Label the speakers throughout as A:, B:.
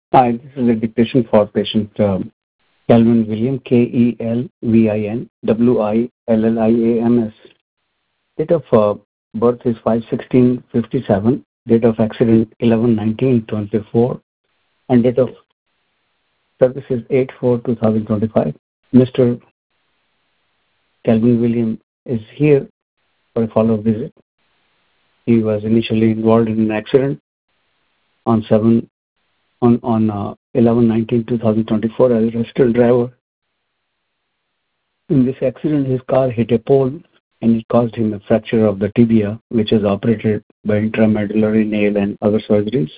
A: Hi, this is a dictation for patient Kelvin William, KELVIN WILLIAMS. Date of birth is 5/16/57. Date of accident 11/19/24. And date of service is 8/4/2025. Mr. Kelvin William is here for a follow-up visit. He was initially involved in an accident on 11/19/2024 as a registered driver. In this accident, his car hit a pole and it caused him a fracture of the tibia, which is operated by intramedullary nail and other surgeries.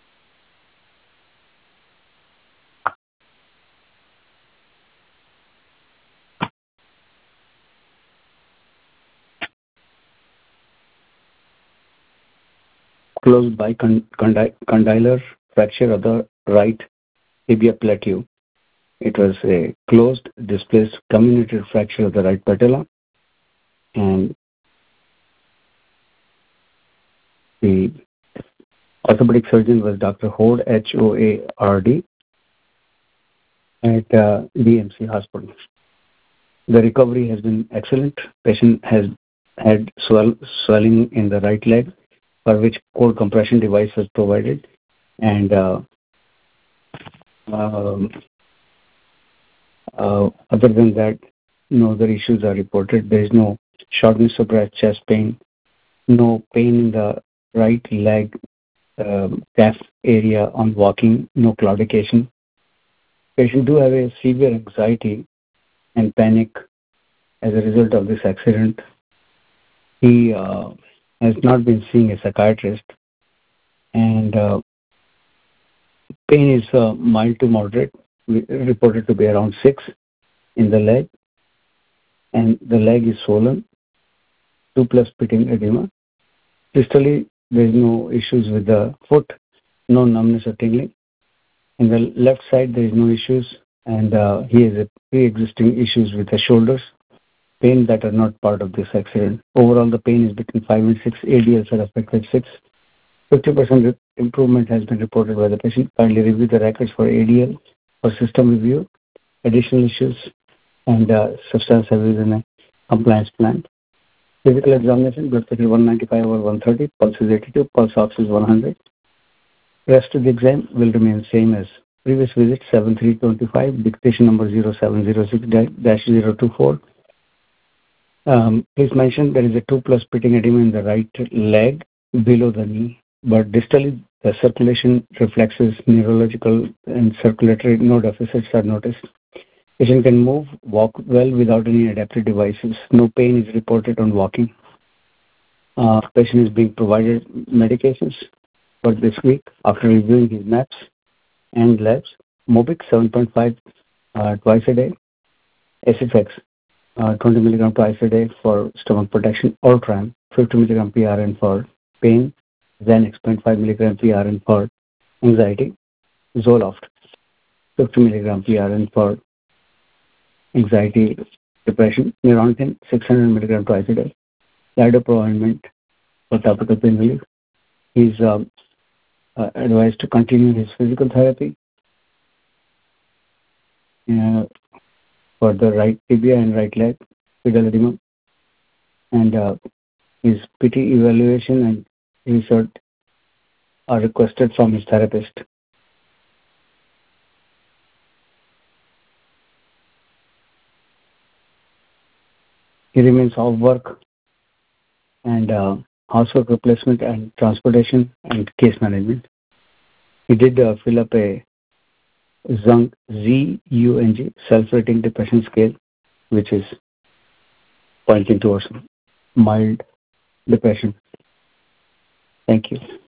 A: Closed by condylar fracture of the right tibia plateau. It was a closed, displaced, comminuted fracture of the right patella, and the orthopedic surgeon was Dr. Hoard, Hoard, at DMC Hospital. The recovery has been excellent. Patient has had swelling in the right leg, for which cold compression device was provided, and other than that, no other issues are reported. There is no shortness of breath, chest pain, no pain in the right leg, calf area on walking, no claudication. Patient do have a severe anxiety and panic as a result of this accident. He has not been seeing a psychiatrist, and pain is mild to moderate, reported to be around 6 in the leg, and the leg is swollen, 2+ pitting edema. Distally, there is no issues with the foot, no numbness or tingling. In the left side, there is no issues, and he has a pre-existing issues with the shoulders, pain that are not part of this accident. Overall, the pain is between 5 and 6. ADLs are affected 6. 50% improvement has been reported by the patient. Kindly review the records for ADL, for system review, additional issues, and substance abuse in a compliance plan. Physical examination, blood pressure 195/130, pulse is 82, pulse ox is 100. Rest of the exam will remain same as previous visit, 7/3/25, dictation number 0706-024. Please mention there is a 2+ pitting edema in the right leg below the knee, but distally the circulation, reflexes, neurological and circulatory no deficits are noticed. Patient can move, walk well without any adaptive devices. No pain is reported on walking. Patient is being provided medications for this week after reviewing his MAPS and labs. Mobic 7.5 twice a day. Acifex 20 mg twice a day for stomach protection. Ultram 50 mg PRN for pain. Xanax 0.5 mg PRN for anxiety. Zoloft 50 mg PRN for anxiety, depression. Neurontin 600 mg twice a day. Lidoprol ointment for topical pain relief. He's advised to continue his physical therapy for the right tibia and right leg, pedal edema, and his PT evaluation and research are requested from his therapist. He remains off work and housework replacement and transportation and case management. He did fill up a ZUNG, ZUNG, self-rating depression scale, which is pointing towards mild depression. Thank you.